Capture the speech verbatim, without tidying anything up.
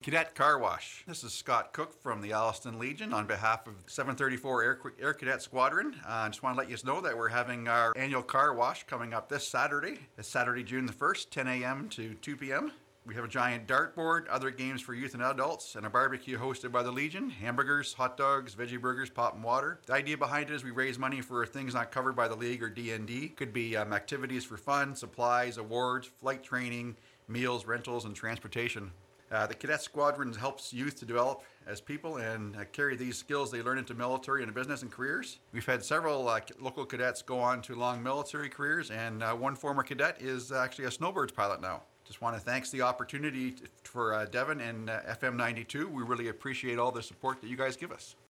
Cadet Car Wash. This is Scott Cook from the Alliston Legion on behalf of seven thirty-four Air, Air Cadet Squadron. Uh, I just want to let you know that we're having our annual car wash coming up this Saturday. It's Saturday, June the first, ten a.m. to two p.m. We have a giant dartboard, other games for youth and adults, and a barbecue hosted by the Legion. Hamburgers, hot dogs, veggie burgers, pop and water. The idea behind it is we raise money for things not covered by the League or D and D. Could be um, activities for fun, supplies, awards, flight training, meals, rentals, and transportation. Uh, the Cadet Squadron helps youth to develop as people and uh, carry these skills they learn into military and business and careers. We've had several uh, local cadets go on to long military careers, and uh, one former cadet is actually a snowbirds pilot now. Just want to thank the opportunity for uh, Devon and uh, F M ninety-two. We really appreciate all the support that you guys give us.